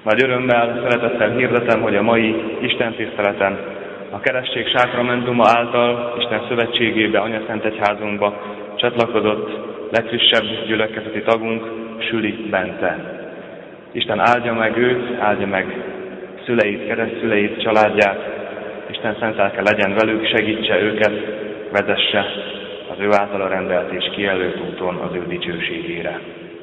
Nagy örömmel, szeretettel hirdetem, hogy a mai istentiszteleten a keresztség sákramentuma által Isten szövetségébe, Anyaszent Egyházunkba csatlakozott legfrissebb gyülekezeti tagunk, Süli Bence. Isten áldja meg őt, áldja meg szüleit, keresztszüleit, családját. Isten szent lelke legyen velük, segítse őket, vezesse az ő általa rendelt és kijelölt úton az ő dicsőségére.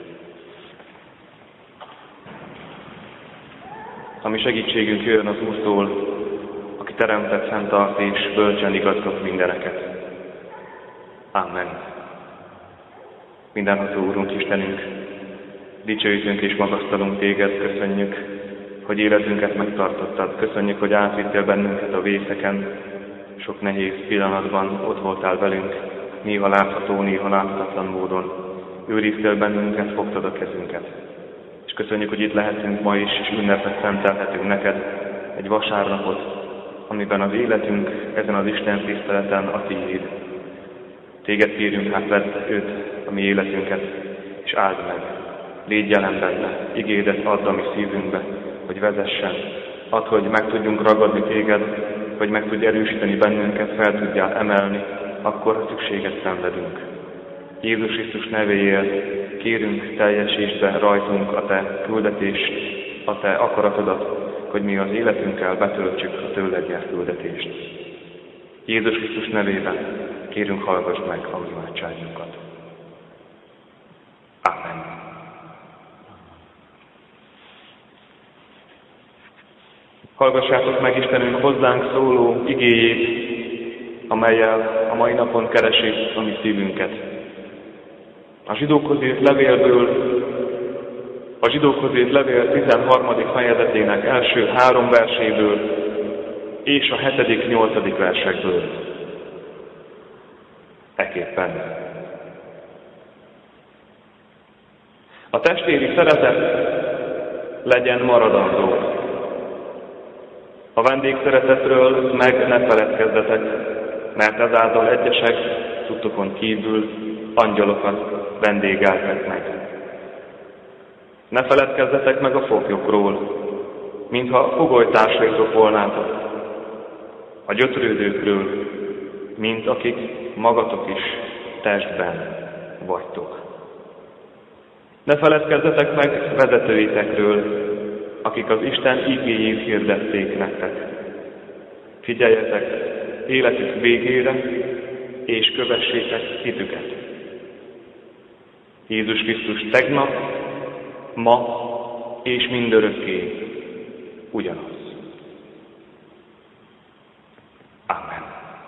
A mi segítségünk jöjjön az Úrtól, aki teremtett, fenntart és bölcsen igazgat mindeneket. Amen. Mindenható Úrunk, Istenünk, dicsőítünk és magasztalunk Téged, köszönjük, hogy életünket megtartottad. Köszönjük, hogy átvittél bennünket a vészeken, sok nehéz pillanatban ott voltál velünk, néha látható, néha láthatatlan módon. Őriztél bennünket, fogtad a kezünket. És köszönjük, hogy itt lehetünk ma is, és ünnepet szentelhetünk neked, egy vasárnapot, amiben az életünk ezen az Isten tiszteleten a tiéd. Téged kérünk, hát vedd őt, a mi életünket, és áld meg. Légy jelen benne, igédet add a mi szívünkbe, hogy vezessen. Add, hogy meg tudjunk ragadni téged, hogy meg tudj erősíteni bennünket, fel tudjál emelni, akkor, ha szükséget szenvedünk. Jézus Krisztus nevéért kérünk, teljesítsd be rajtunk a te küldetést, a te akaratodat, hogy mi az életünkkel betöltsük a tőled járt küldetést. Jézus Krisztus nevében kérünk, hallgass meg a imádságunkat. Amen. Hallgassátok meg Istenünk hozzánk szóló igéjét, amellyel a mai napon keresi a mi szívünket. A Zsidókhoz írt levél 13. fejezetének első 3 verséből és a 7.-8. versekből. Ekképpen. A testvéri szeretet legyen maradandó. A vendégszeretetről meg ne feledkezzetek, mert ezáltal egyesek tudtokon kívül angyalokat vendégeltek meg. Ne feledkezzetek meg a foglyokról, mintha fogolytársaitok volnátok, a gyötrődőkről, mint akik magatok is testben vagytok. Ne feledkezzetek meg vezetőitekről, akik az Isten igéjét hirdették nektek. Figyeljetek életük végére, és kövessétek hitüket. Jézus Krisztus tegnap, ma és mindörökké ugyanaz. Amen.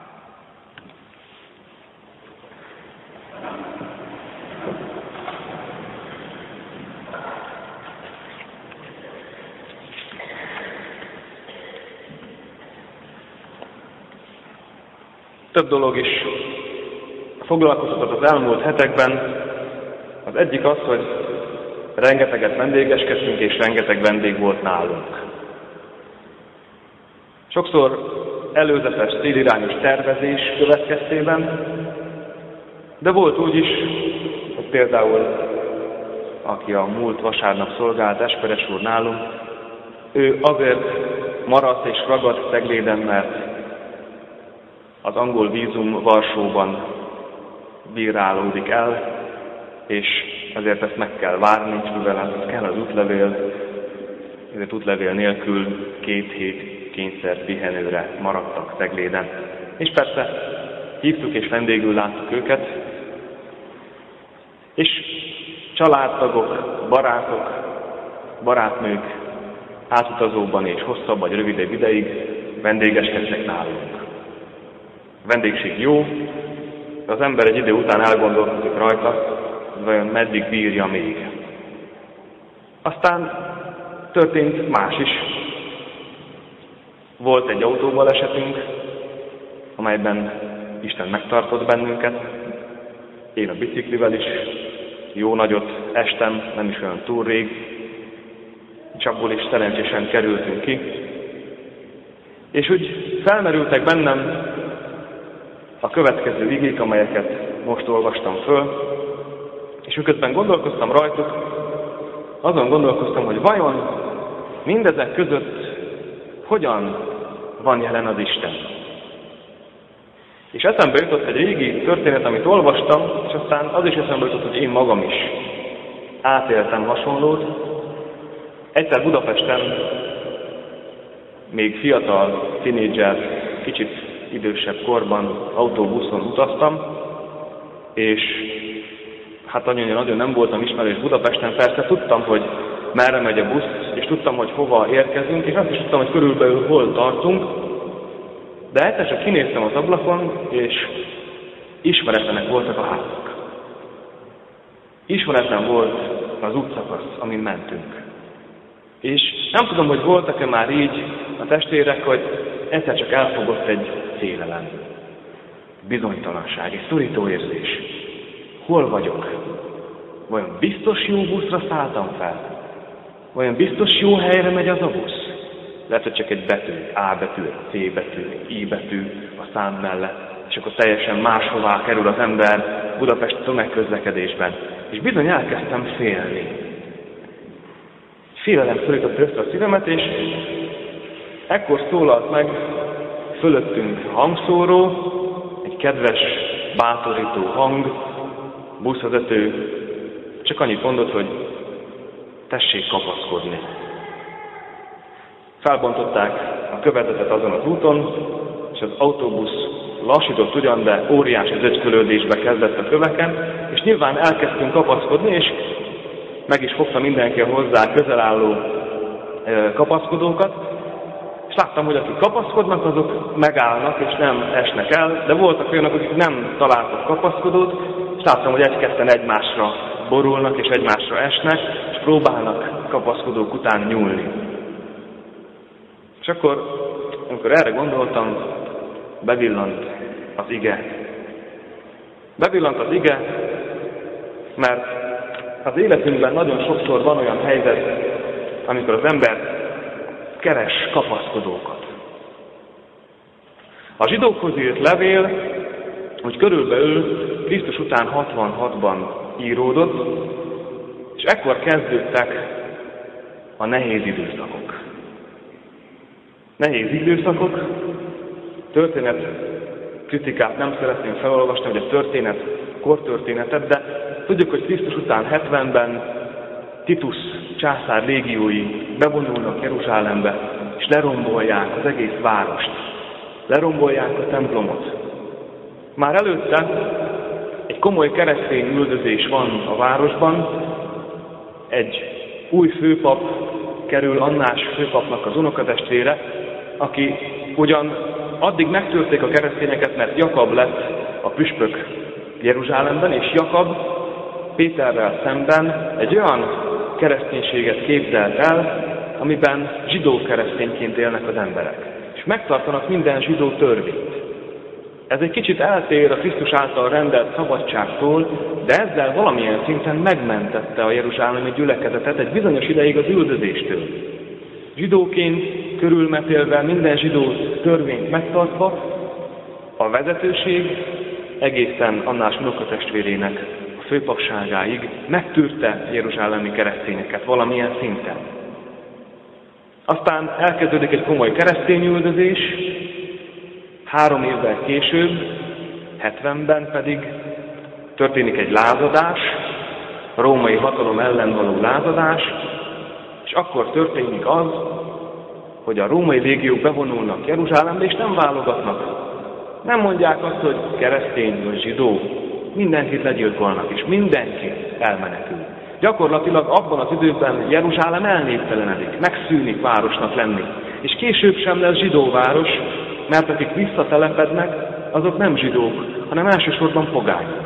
Több dolog is foglalkoztatott az elmúlt hetekben. Az egyik az, hogy rengeteget vendégeskedtünk, és rengeteg vendég volt nálunk. Sokszor előzetes célirányos tervezés következtében, de volt úgy is, hogy például, aki a múlt vasárnap szolgált, Esperes úr nálunk, ő azért maradt és ragadt Cegléden, mert az angol vízum Varsóban bírálódik el, és azért ezt meg kell várni, mivel kell az útlevél, ezért útlevél nélkül 2 hét kényszer pihenőre maradtak Cegléden. És persze hívtuk és vendégül láttuk őket, és családtagok, barátok, barátnők átutazóban és hosszabb vagy rövidebb ideig vendégeskedtek nálunk. A vendégség jó, de az ember egy idő után elgondolkozik rajta, vajon meddig bírja még. Aztán történt más is. Volt egy autóbalesetünk, amelyben Isten megtartott bennünket. Én a biciklivel is jó nagyot estem, nem is olyan túl rég. Csapból is szerencsésen kerültünk ki. És úgy felmerültek bennem a következő igék, amelyeket most olvastam föl, és miközben gondolkoztam rajtuk, azon gondolkoztam, hogy vajon mindezek között hogyan van jelen az Isten. És eszembe jutott egy régi történet, amit olvastam, és aztán az is eszembe jutott, hogy én magam is átéltem hasonlót. Egyszer Budapesten, még fiatal, tínédzser, kicsit idősebb korban autóbuszon utaztam, és hát nagyon nem voltam ismerős Budapesten, persze tudtam, hogy merre megy a busz, és tudtam, hogy hova érkezünk, és azt is tudtam, hogy körülbelül hol tartunk, de egyszer csak kinéztem az ablakon, és ismeretlenek voltak a házak. Ismeretlen volt az útszakasz, amin mentünk. És nem tudom, hogy voltak-e már így a testvérek, hogy egyszer csak elfogott egy félelem, bizonytalanság, egy szorító érzés. Hol vagyok? Vajon biztos jó buszra szálltam fel? Vajon biztos jó helyre megy az a busz? Lehet, hogy csak egy betű, A betű, C betű, I betű a szám mellett, és akkor teljesen máshová kerül az ember Budapest tömegközlekedésben. És bizony elkezdtem félni. Félelem szorított össze a szívemet, és ekkor szólalt meg fölöttünk hangszóró, egy kedves, bátorító hang, buszvezető, csak annyit mondott, hogy tessék kapaszkodni. Felbontották a követetet azon az úton, és az autóbusz lassított ugyan, de óriási zögykölődésbe kezdett a köveken, és nyilván elkezdtünk kapaszkodni, és meg is fogta mindenki a hozzá közel álló kapaszkodókat, és láttam, hogy akik kapaszkodnak, azok megállnak, és nem esnek el, de voltak olyanok, akik nem találtak kapaszkodót, és láttam, hogy egy-ketten egymásra borulnak, és egymásra esnek, és próbálnak kapaszkodók után nyúlni. És akkor, amikor erre gondoltam, bevillant az ige. Bevillant az ige, mert az életünkben nagyon sokszor van olyan helyzet, amikor az ember keres kapaszkodókat. A zsidókhoz írt levél, hogy körülbelül Krisztus után 66-ban íródott, és ekkor kezdődtek a nehéz időszakok. Nehéz időszakok, történet kritikát nem szeretném felolvasni, hogy a történet, kortörténetet, de tudjuk, hogy Krisztus után 70-ben Titus császár légiói bevonulnak Jeruzsálembe, és lerombolják az egész várost. Lerombolják a templomot. Már előtte egy komoly keresztény üldözés van a városban, egy új főpap kerül Annás főpapnak az unokatestvére, aki ugyan addig megtörték a keresztényeket, mert Jakab lett a püspök Jeruzsálemben, és Jakab Péterrel szemben egy olyan kereszténységet képzelt el, amiben zsidó keresztényként élnek az emberek. És megtartanak minden zsidó törvényt. Ez egy kicsit eltér a Krisztus által rendelt szabadságtól, de ezzel valamilyen szinten megmentette a jeruzsálemi gyülekezetet egy bizonyos ideig az üldözéstől. Zsidóként körülmetélve, minden zsidó törvényt megtartva, a vezetőség egészen Annás unokatestvérének a főpapságáig megtűrte jeruzsálemi keresztényeket valamilyen szinten. Aztán elkezdődik egy komoly keresztényüldözés, 3 évvel később, 70-ben pedig történik egy lázadás, a római hatalom ellen való lázadás, és akkor történik az, hogy a római légiók bevonulnak Jeruzsálembe, és nem válogatnak. Nem mondják azt, hogy keresztény vagy zsidó, mindenkit legyilkolnak, és mindenki elmenekül. Gyakorlatilag abban az időben Jeruzsálem elnéptelenedik, megszűnik városnak lenni. És később sem lesz zsidóváros, mert akik visszatelepednek, azok nem zsidók, hanem elsősorban pogányok.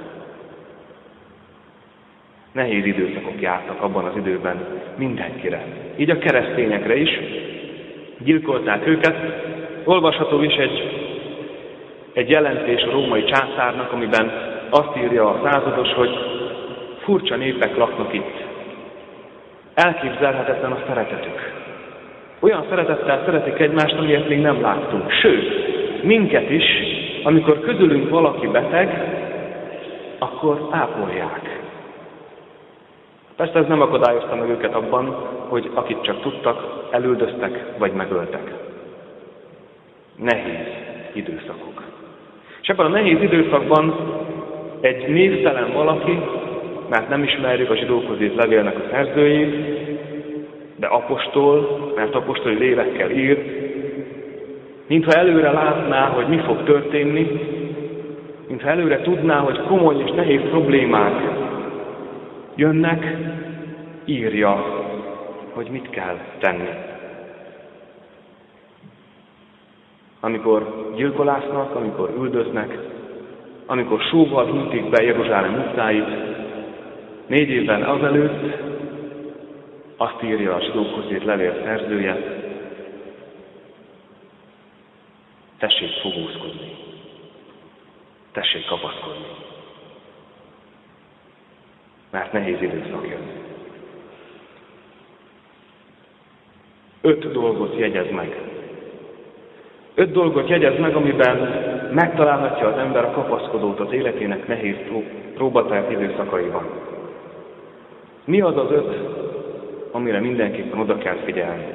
Nehéz időszakok jártak abban az időben mindenkire. Így a keresztényekre is. Gyilkolták őket. Olvasható is egy jelentés a római császárnak, amiben azt írja a százados, hogy furcsa népek laknak itt. Elképzelhetetlen a szeretetük. Olyan szeretettel szeretik egymást, amilyet még nem láttunk. Sőt, minket is, amikor közülünk valaki beteg, akkor ápolják. Persze ez nem akadályozta meg őket abban, hogy akit csak tudtak, elüldöztek vagy megöltek. Nehéz időszakok. És ebben a nehéz időszakban egy névtelen valaki, mert nem ismerjük a zsidókhoz írt levélnek a szerzőjét, de apostol, mert apostoli lélekkel ír, mintha előre látná, hogy mi fog történni, mintha előre tudná, hogy komoly és nehéz problémák jönnek, írja, hogy mit kell tenni. Amikor gyilkolásznak, amikor üldöznek, amikor sóval hintik be Jeruzsálem utcáit, 4 évvel azelőtt azt írja a zsidókhoz írt levél szerzője, tessék fogózkodni, tessék kapaszkodni, mert nehéz időszak jön. 5 dolgot jegyez meg. 5 dolgot jegyez meg, amiben megtalálhatja az ember a kapaszkodót az életének nehéz próbatárt időszakaiban. Mi az az 5, amire mindenképpen oda kell figyelni?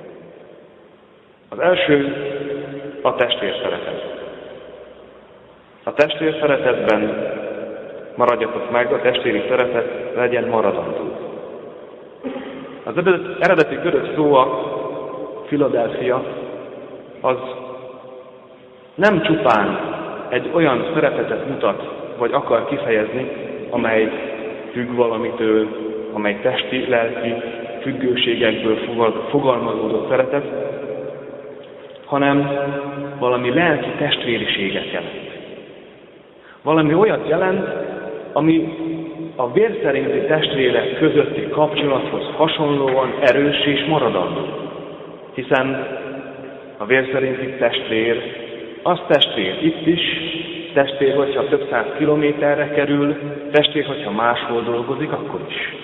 Az első a testvérszeretet. A testvérszeretetben maradjatok meg, a testvéri szeretet legyen maradandó. Az eredeti görög szó a Philadelphia, az nem csupán egy olyan szeretetet mutat, vagy akar kifejezni, amely függ valamitől, amely testi, lelki függőségekből fogalmazódott szeretet, hanem valami lelki testvériséget jelent. Valami olyat jelent, ami a vérszerinti testvérek közötti kapcsolathoz hasonlóan erős és maradandó. Hiszen a vérszerinti testvér, az testvér itt is, testvér, hogyha több 100 kilométerre kerül, testvér, hogyha máshol dolgozik, akkor is.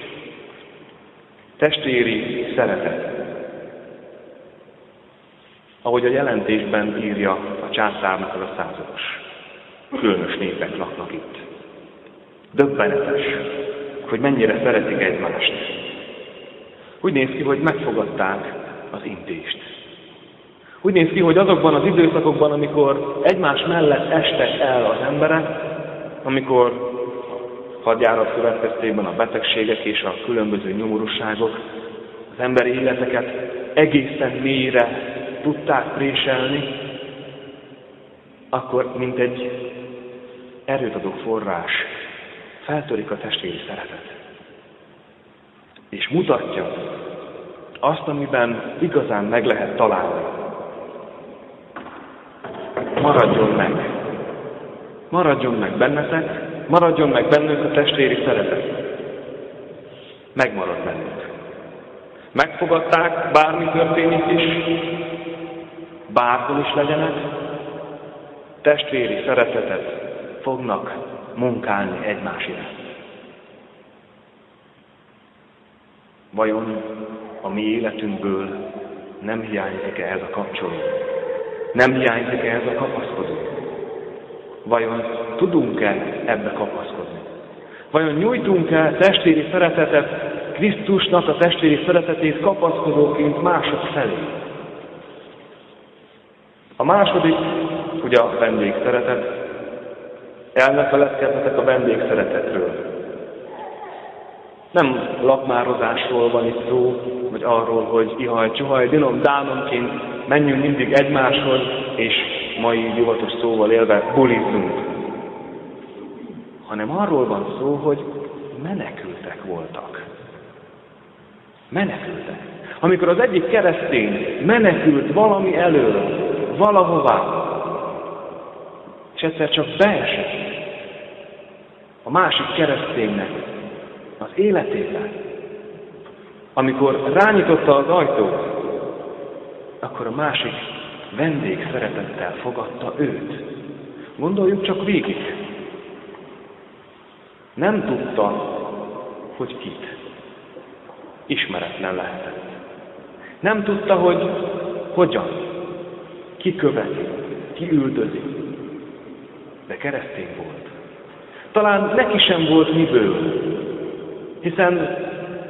Testvéri szeretet. Ahogy a jelentésben írja a császárnak az a százados. Különös népek laknak itt. Döbbenetes, hogy mennyire szeretik egymást. Úgy néz ki, hogy megfogadták az intést. Úgy néz ki, hogy azokban az időszakokban, amikor egymás mellett estek el az emberek, amikor hadjárat következtében a betegségek és a különböző nyomorúságok az emberi életeket egészen mélyre tudták préselni, akkor mint egy erőt adó forrás feltörik a testvéri szeretet. És mutatja azt, amiben igazán meg lehet találni. Maradjon meg! Maradjon meg bennetek, maradjon meg bennünk a testvéri szeretet. Megmarad bennünk. Megfogadták, bármi történik is, bárhol is legyenek, testvéri szeretetet fognak munkálni egymás iránt. Vajon a mi életünkből nem hiányzik-e ez a kapcsoló? Nem hiányzik-e ez a kapaszkodó? Vajon tudunk-e ebbe kapaszkodni? Vajon nyújtunk-e testvéri szeretetet, Krisztusnak a testvéri szeretetét kapaszkodóként mások felé? A második, ugye a vendégszeretet. El ne feledkezzetek a vendégszeretetről. Nem lakmározásról van itt szó, vagy arról, hogy ihaj, csuhaj, dinom, dánomként menjünk mindig egymáshoz, és mai divatos szóval élve bulizzunk. Hanem arról van szó, hogy menekültek voltak. Menekültek. Amikor az egyik keresztény menekült valami elől, valahová, és egyszer csak beesett a másik kereszténynek az életébe, amikor rányitotta az ajtót, akkor a másik vendég szeretettel fogadta őt. Gondoljuk csak végig. Nem tudta, hogy kit. Ismeretlen lehetett. Nem tudta, hogy hogyan. Ki követi, ki üldözi. De keresztény volt. Talán neki sem volt miből, hiszen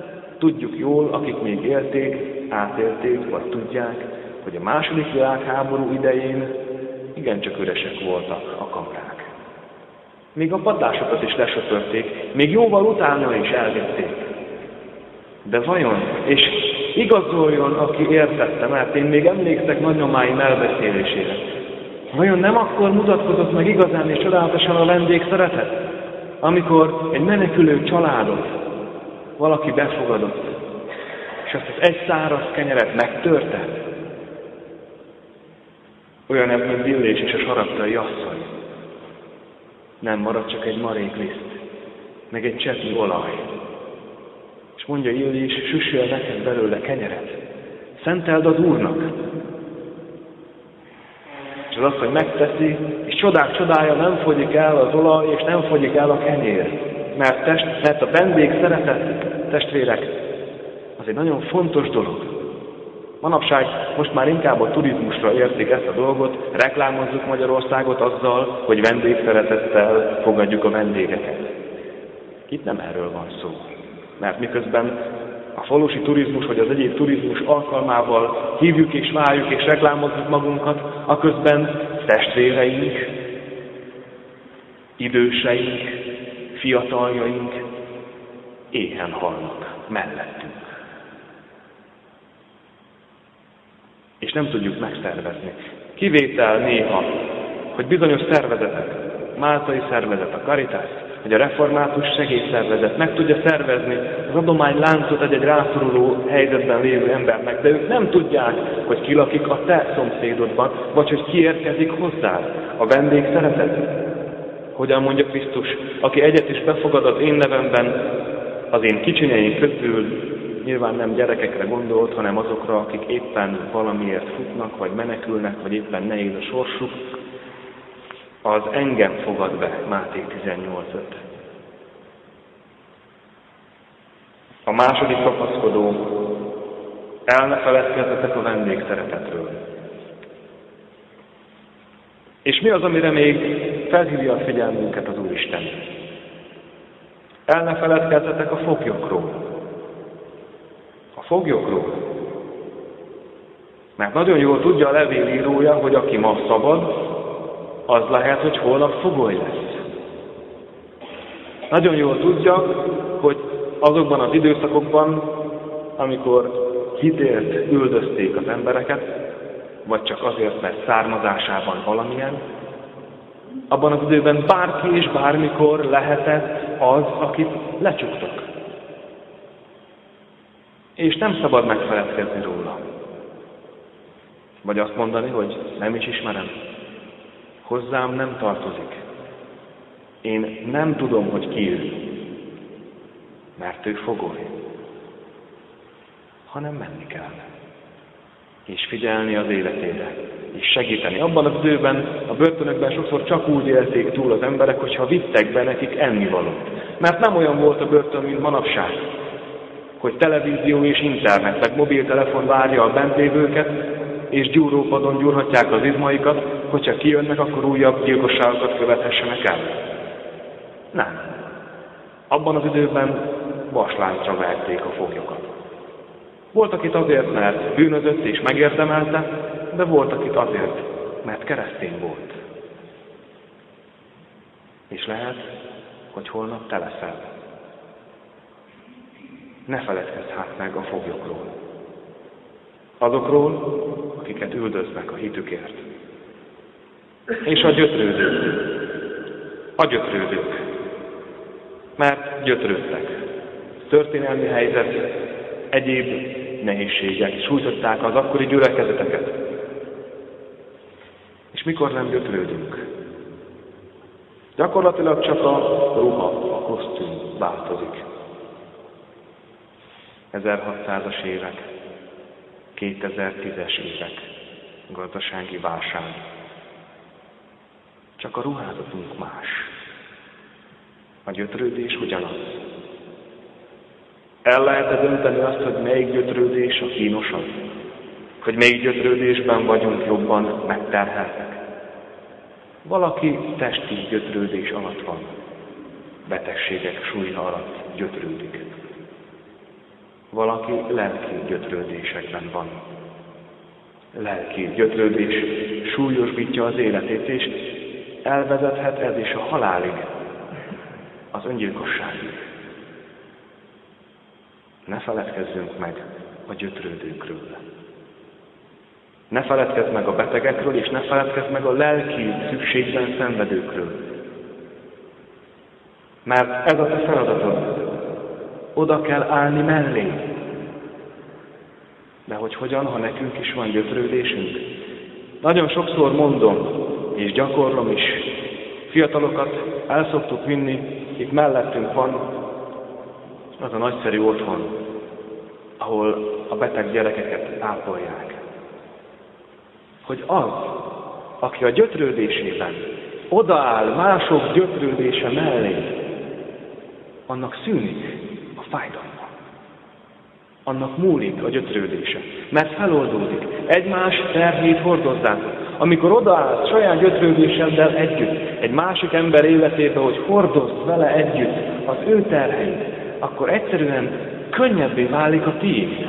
Tudjuk jól, akik még élték, átélték, vagy tudják, hogy a második világháború idején igencsak üresek voltak a kamrák. Még a padlásokat is lesöpörték, még jóval utána is elvitték. De vajon, és igazoljon, aki értette, mert én még emlékszek nagymamáim elbeszélésére, vajon nem akkor mutatkozott meg igazán és csodálatosan a vendégszeretet, amikor egy menekülő családot valaki befogadott, és azt az egy száraz kenyeret megtörte? Olyan ez, mint Illés és a saraptai asszony. Nem marad csak egy marék liszt, meg egy cseppnyi olaj. És mondja Illés, süssél neked belőle kenyeret. Szenteld az Úrnak. És az asszony megteszi, és csodák csodája, nem fogyik el az olaj, és nem fogyik el a kenyér. Mert a vendég szeretet, testvérek, az egy nagyon fontos dolog. Manapság most már inkább a turizmusra értik ezt a dolgot, reklámozzuk Magyarországot azzal, hogy vendégszeretettel fogadjuk a vendégeket. Itt nem erről van szó. Mert miközben a falusi turizmus, vagy az egyéb turizmus alkalmával hívjuk és várjuk és reklámozzuk magunkat, aközben testvéreink, időseink, fiataljaink éhen halnak mellettünk. És nem tudjuk megszervezni. Kivétel néha, hogy bizonyos szervezetek, máltai szervezet, a Caritas, hogy a református segélyszervezet meg tudja szervezni az adományláncot egy rászoruló helyzetben lévő embernek, de ők nem tudják, hogy ki lakik a te szomszédodban, vagy hogy ki érkezik hozzád. A vendég szeretet. Hogyan mondja Krisztus, aki egyet is befogad az én nevemben, az én kicsinyeim közül, nyilván nem gyerekekre gondolt, hanem azokra, akik éppen valamiért futnak, vagy menekülnek, vagy éppen nehéz a sorsuk, az engem fogad be, Máté 18:5. A második kapaszkodó, el ne feledkezzetek a vendégszeretetről. És mi az, amire még felhívja a figyelmünket az Úristen? El ne feledkezzetek a foglyokról. A foglyokról. Mert nagyon jól tudja a levélírója, hogy aki ma szabad, az lehet, hogy holnap fogoly lesz. Nagyon jól tudja, hogy azokban az időszakokban, amikor hitért üldözték az embereket, vagy csak azért, mert származásában valamilyen, abban az időben bárki és bármikor lehetett az, akit lecsuktak. És nem szabad megfeledkezni róla. Vagy azt mondani, hogy nem is ismerem. Hozzám nem tartozik. Én nem tudom, hogy ki ő, mert ő fogoly. Hanem menni kell. És figyelni az életére. És segíteni. Abban az időben, a börtönökben sokszor csak úgy élték túl az emberek, hogyha vittek be nekik ennivalót. Mert nem olyan volt a börtön, mint manapság, hogy televízió és internet, meg mobiltelefon várja a bentlévőket, és gyúrópadon gyúrhatják az izmaikat, hogyha kijönnek, akkor újabb gyilkosságokat követhessenek el. Nem. Abban az időben vasláncra verték a foglyokat. Volt, akit azért, mert bűnözött és megérdemelte, de volt, akit azért, mert keresztény volt. És lehet, hogy holnap te leszel. Ne feledkezz hát meg a foglyokról. Azokról, akiket üldöznek a hitükért. És a gyötrődők. A gyötrődők. Mert gyötrődtek. Történelmi helyzet, egyéb nehézségek sújtották az akkori gyülekezeteket. És mikor nem gyötrődünk? Gyakorlatilag csak a ruha, a kosztüm változik. 1600-as évek, 2010-es évek, gazdasági válság. Csak a ruházatunk más. A gyötrődés ugyanaz. El lehet dönteni azt, hogy melyik gyötrődés a kínosabb? Hogy melyik gyötrődésben vagyunk jobban megterheltek? Valaki testi gyötrődés alatt van. Betegségek súlya alatt gyötrődik. Valaki lelki gyötrődésekben van. Lelki gyötrődés súlyosbítja az életét, és elvezethet ez is a halálig, az öngyilkosságig. Ne feledkezzünk meg a gyötrődőkről. Ne feledkezz meg a betegekről, és ne feledkezz meg a lelki szükségben szenvedőkről. Mert ez a te feladatod. Oda kell állni mellé. De hogy hogyan, ha nekünk is van gyötrődésünk? Nagyon sokszor mondom, és gyakorlom is. Fiatalokat el szoktuk vinni, itt mellettünk van az a nagyszerű otthon, ahol a beteg gyerekeket ápolják. Hogy az, aki a gyötrődésében odaáll mások gyötrődése mellé, annak szűnik a fájdalma. Annak múlik a gyötrődése, mert feloldódik. Egymás terhét hordozzátok. Amikor odaállsz saját gyötrődéseddel együtt, egy másik ember életébe, hogy hordozd vele együtt az ő terheit, akkor egyszerűen könnyebbé válik a tiéd.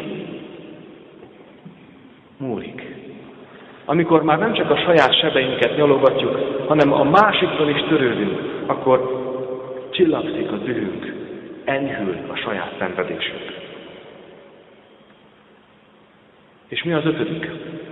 Múlik. Amikor már nem csak a saját sebeinket nyalogatjuk, hanem a másikról is törődünk, akkor csillagszik a dühünk, enyhül a saját szenvedésünk. És mi az 5?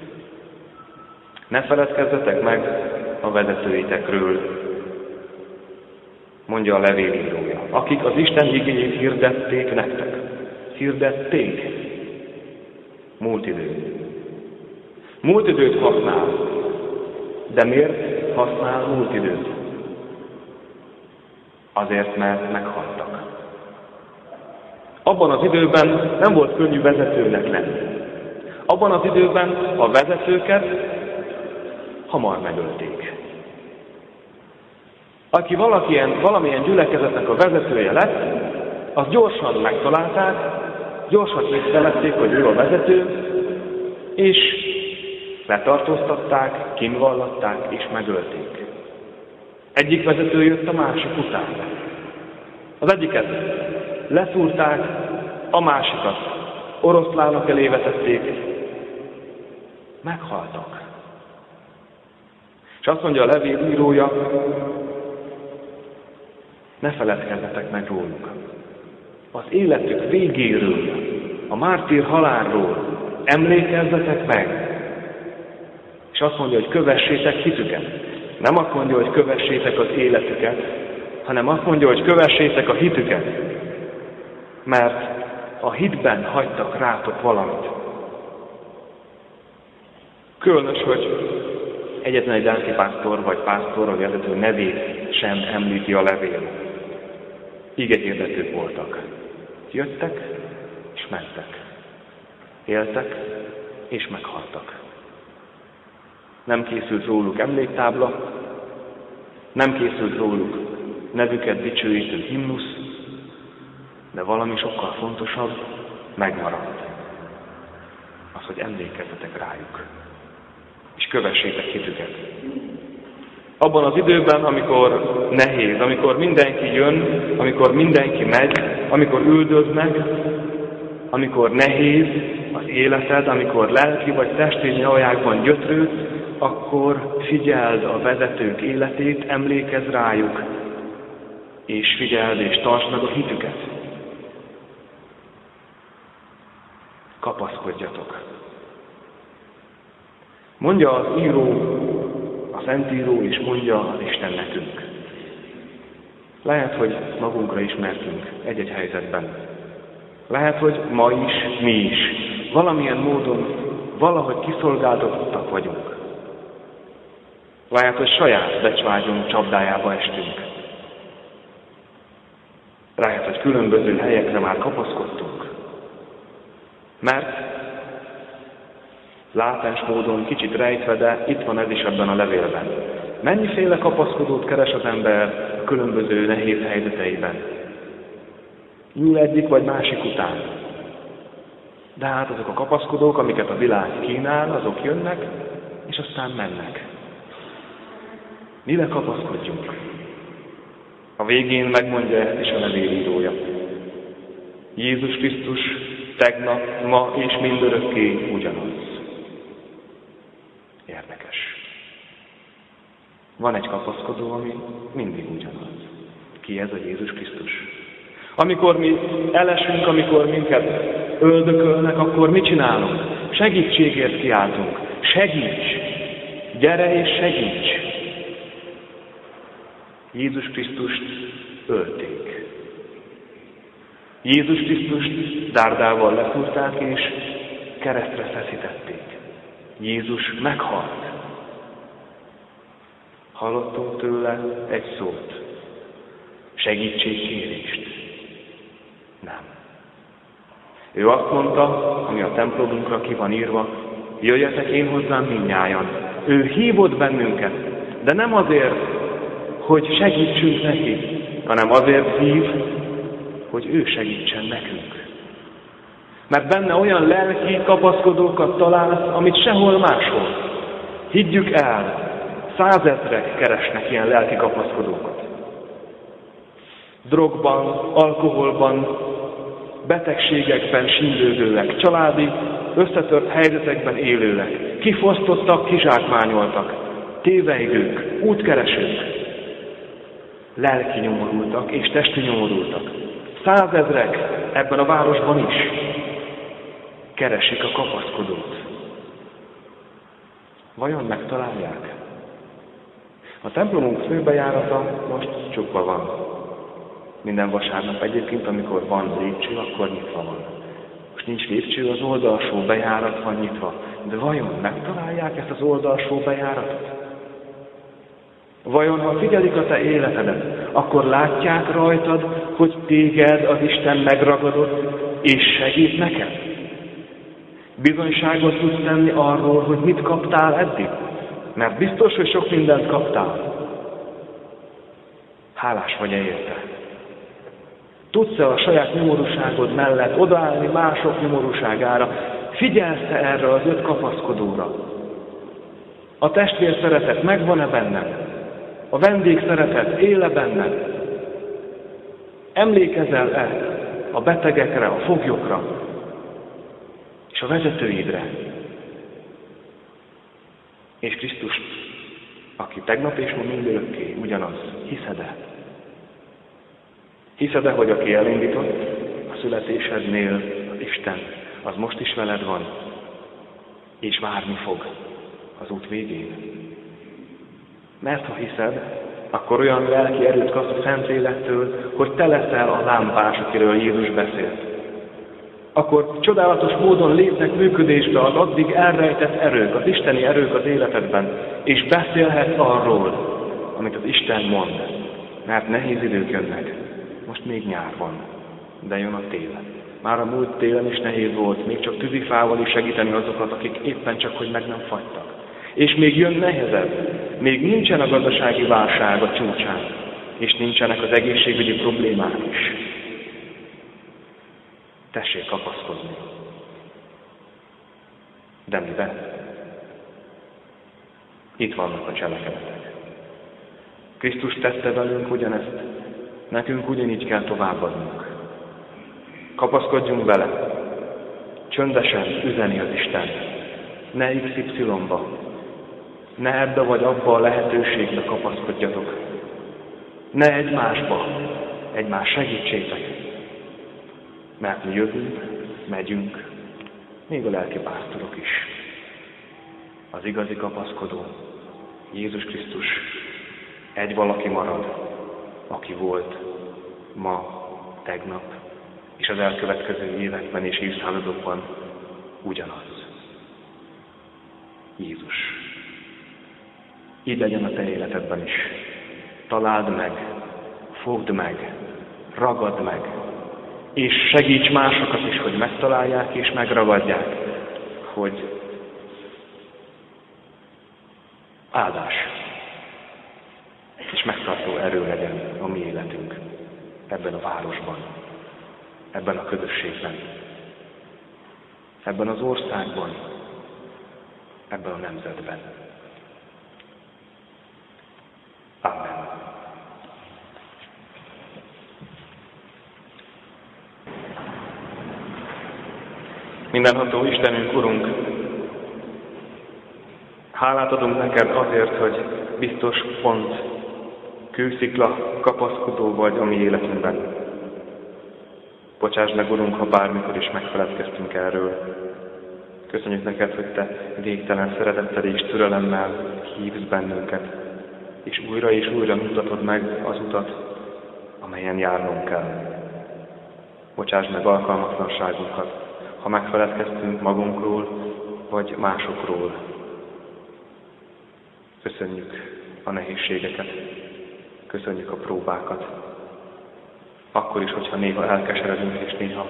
Ne feledkezzetek meg a vezetőitekről, mondja a levélírója, akik az Isten igéjét hirdették nektek. Hirdették. Múlt idő. Múlt időt használ. De miért használ múlt időt? Azért, mert meghaltak. Abban az időben nem volt könnyű vezetőnek lenni. Abban az időben a vezetőket hamar megölték. Aki valamilyen gyülekezetnek a vezetője lett, azt gyorsan megtalálták, gyorsan észrevették, hogy ő a vezető, és letartóztatták, kínvallatták és megölték. Egyik vezető jött a másik után. Az egyiket leszúrták, a másikat oroszlánok elé vetették, meghaltak. És azt mondja a levélírója, ne feledkezzetek meg róluk. Az életük végéről, a mártír halálról emlékezzetek meg. És azt mondja, hogy kövessétek hitüket. Nem azt mondja, hogy kövessétek az életüket, hanem azt mondja, hogy kövessétek a hitüket. Mert a hitben hagytak rátok valamit. Különös, hogy egyetlen egy lelkipásztor vagy pásztor vagy vezető nevét sem említi a levél. Igehirdetők voltak. Jöttek és mentek. Éltek és meghaltak. Nem készült róluk emléktábla, nem készült róluk nevüket dicsőítő himnusz, de valami sokkal fontosabb megmaradt. Az, hogy emlékezzetek rájuk, és kövessétek hitüket. Abban az időben, amikor nehéz, amikor mindenki jön, amikor mindenki megy, amikor üldöznek, amikor nehéz az életed, amikor lelki vagy testi nyajákban gyötrődsz, akkor figyeld a vezetők életét, emlékezz rájuk, és figyeld és tartsd meg a hitüket. Kapaszkodjatok. Mondja az író, a Szentíró, és mondja az Isten nekünk. Lehet, hogy magunkra ismertünk egy-egy helyzetben. Lehet, hogy ma is, mi is. Valamilyen módon, valahogy kiszolgáltatottak vagyunk. Lehet, hogy saját becsvágyunk csapdájába estünk. Lehet, hogy különböző helyekre már kapaszkodtunk. Mert látás módon kicsit rejtve, de itt van ez is ebben a levélben. Mennyiféle kapaszkodót keres az ember a különböző nehéz helyzeteiben? Nyúl egyik vagy másik után. De hát azok a kapaszkodók, amiket a világ kínál, azok jönnek, és aztán mennek. Mire kapaszkodjunk? A végén megmondja ezt is a levélírója. Jézus Krisztus tegnap, ma és mindörökké ugyanaz. Érdekes. Van egy kapaszkodó, ami mindig ugyanaz. Ki ez a Jézus Krisztus? Amikor mi elesünk, amikor minket öldökölnek, akkor mit csinálunk? Segítségért kiáltunk. Segíts! Gyere és segíts! Jézus Krisztust ölték. Jézus Krisztust dárdával lefúrták és keresztre feszítették. Jézus meghalt. Hallottunk tőle egy szót. Segítségkérést. Nem. Ő azt mondta, ami a templomunkra ki van írva, jöjjetek én hozzám mindnyájan. Ő hívott bennünket, de nem azért, hogy segítsünk neki, hanem azért hív, hogy ő segítsen nekünk. Mert benne olyan lelki kapaszkodókat találsz, amit sehol máshol. Higgyük el, 100 000 keresnek ilyen lelki kapaszkodókat. Drogban, alkoholban, betegségekben sínlődőek, családi, összetört helyzetekben élőek, kifosztottak, kizsákmányoltak, téveigők, útkeresők, lelki nyomorultak és testi nyomorultak. 100 000 ebben a városban is keresik a kapaszkodót. Vajon megtalálják? A templomunk főbejárata most csukva van. Minden vasárnap egyébként, amikor van lépcső, akkor nyitva van. Most nincs lépcső, az oldalsó bejárat van nyitva. De vajon megtalálják ezt az oldalsó bejáratot? Vajon, ha figyelik a te életedet, akkor látják rajtad, hogy téged az Isten megragadott, és segít neked? Bizonyságot tudsz tenni arról, hogy mit kaptál eddig? Mert biztos, hogy sok mindent kaptál. Hálás vagy-e érte? Tudsz-e a saját nyomorúságod mellett odaállni mások nyomorúságára? Figyelsz-e erre az 5 kapaszkodóra? A testvér szeretet megvan-e benned? A vendég szeretet él-e benned? Emlékezel-e a betegekre, a foglyokra és a vezetőidre? És Krisztust, aki tegnap és ma mindörökké ugyanaz, hiszed-e? Hiszed-e, hogy aki elindított a születésednél az Isten, az most is veled van, és várni fog az út végén? Mert ha hiszed, akkor olyan lelki erőt kapsz a Szentlélektől, hogy te leszel a lámpás, akiről Jézus beszélt. Akkor csodálatos módon lépnek működésbe az addig elrejtett erők, az isteni erők az életedben, és beszélhetsz arról, amit az Isten mond. Mert nehéz idők jönnek. Most még nyár van, de jön a tél. Már a múlt télen is nehéz volt, még csak tűzifával is segíteni azokat, akik éppen csak, hogy meg nem fagytak. És még jön nehezebb, még nincsen a gazdasági válság a csúcsán, és nincsenek az egészségügyi problémák is. Tessék kapaszkodni. De miben? Itt vannak a cselekedetek. Krisztus tette velünk ugyanezt, nekünk ugyanígy kell továbbadnunk. Kapaszkodjunk bele, csöndesen üzeni az Isten, ne XY-ba, ne ebbe vagy abba a lehetőségbe kapaszkodjatok, ne egymásba, egymás segítsétek, mert mi jövünk, megyünk, még a lelki pásztorok is. Az igazi kapaszkodó, Jézus Krisztus, egy valaki marad, aki volt ma, tegnap, és az elkövetkező években és évszázadokban ugyanaz. Jézus. Így legyen a te életedben is. Találd meg, fogd meg, ragad meg, és segíts másokat is, hogy megtalálják és megragadják, hogy áldás és megtartó erő legyen a mi életünk ebben a városban, ebben a közösségben, ebben az országban, ebben a nemzetben. Amen. Mindenható Istenünk, Urunk, hálát adunk neked azért, hogy biztos pont, kőszikla, kapaszkodó vagy a mi életünkben. Bocsáss meg, Urunk, ha bármikor is megfeledkeztünk erről. Köszönjük neked, hogy te végtelen szeretettel és türelemmel hívsz bennünket, és újra mutatod meg az utat, amelyen járnunk kell. Bocsáss meg alkalmatlanságunkat, ha megfeledkeztünk magunkról, vagy másokról. Köszönjük a nehézségeket, köszönjük a próbákat. Akkor is, hogyha néha elkeseredünk, és néha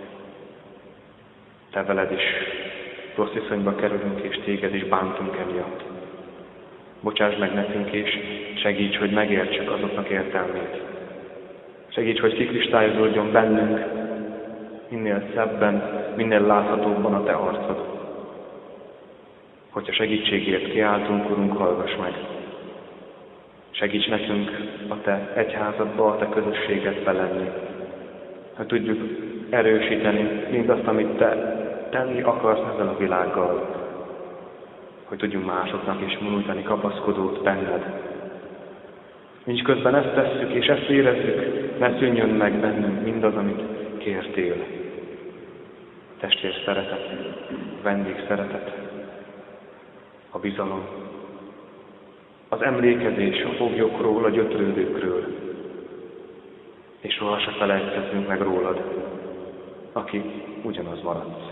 te veled is rossz viszonyba kerülünk, és téged is bántunk emiatt. Bocsáss meg nekünk, és segíts, hogy megértsük azoknak értelmét. Segíts, hogy kikristályozódjon bennünk minél szebben, minél láthatóbban a te arcod. Hogyha segítségért kiáltunk, Urunk, hallgass meg. Segíts nekünk a te egyházadba, a te közösségedbe lenni. Hogy tudjuk erősíteni mindazt, amit te tenni akarsz ezzel a világgal. Hogy tudjunk másoknak is nyújtani kapaszkodót benned. Nincs közben ezt tesszük, és ezt érezzük, ne szűnjön meg bennünk mindaz, amit kértél. Testvér szeretet, vendég szeretet, a bizalom, az emlékezés a foglyokról, a gyötrődőkről, és soha se felejtkezzünk meg rólad, aki ugyanaz maradsz.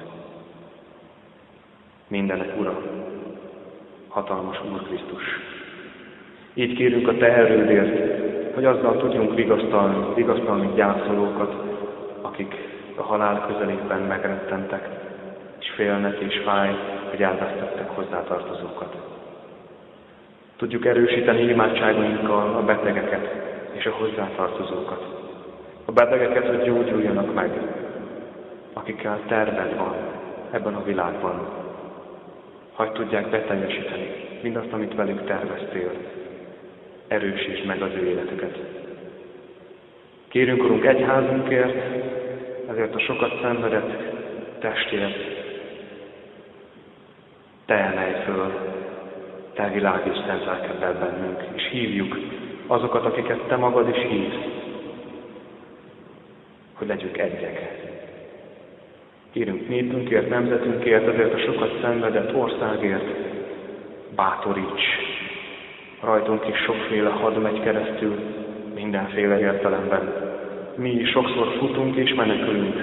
Mindenek Ura, hatalmas Úr Krisztus. Így kérünk a te erődért, hogy azzal tudjunk vigasztalni gyászolókat, akik a halál közelében megrettentek, és félnek és fáj, hogy elvesztettek hozzátartozókat. Tudjuk erősíteni imádságainkkal a betegeket és a hozzátartozókat. A betegeket, hogy gyógyuljanak meg, akikkel terved van ebben a világban. Hadd tudják beteljesíteni mindazt, amit velük terveztél. Erősítsd meg az ő életüket. Kérünk, Urunk, egyházunkért, ezért a sokat szenvedett testért. Te emelj föl, te világíts szent lelkeddel bennünk, és hívjuk azokat, akiket te magad is hívsz, hogy legyünk egyek. Kérünk népünkért, nemzetünkért, ezért a sokat szenvedett országért, bátoríts. Rajtunk is sokféle had megy keresztül, mindenféle értelemben. Mi is sokszor futunk és menekülünk.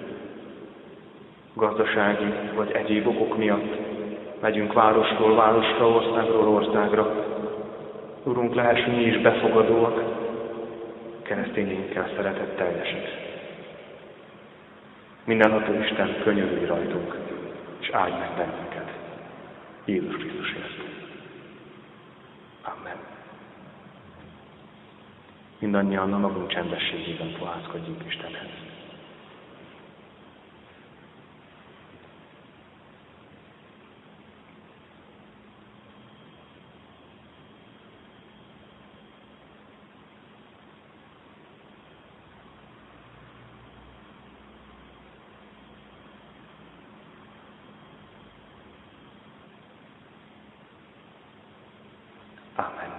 Gazdasági vagy egyéb okok miatt megyünk városról városra, országról országra. Urunk, lehessünk mi is befogadóak, keresztényeinkkel szeretetteljesek. Mindenható Isten, könyörülj rajtunk, és áldj meg bennünket. Jézus Krisztusért. Amen. Mindannyian a magunk csendességében fohászkodjunk Istenhez. Amen.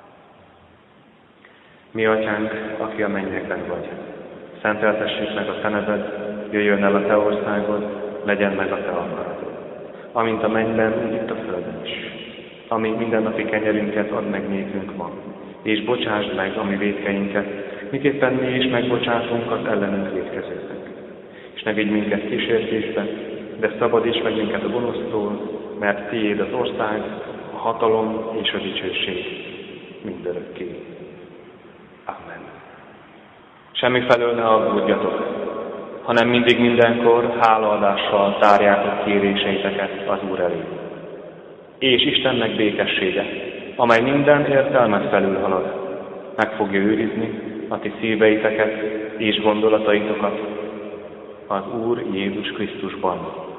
Mi atyánk, aki a mennyekben vagy, szenteltessék meg a te neved, jöjjön el a te országod, legyen meg a te akaratod. Amint a mennyben, úgy itt a földön is. Ami mindennapi kenyerünket add meg nékünk ma, és bocsásd meg a mi vétkeinket, miképpen mi is megbocsátunk az ellenünk vétkezőknek. És ne vigy minket kísértésbe, de szabadíts meg minket a gonosztól, mert tiéd az ország, a hatalom és a dicsőség mindörökké. Amen. Semmifelől ne aggódjatok, hanem mindig mindenkor hálaadással tárjátok kéréseiteket az Úr elé. És Istennek békessége, amely minden értelmet felülhalad, meg fogja őrizni a ti szíveiteket és gondolataitokat az Úr Jézus Krisztusban.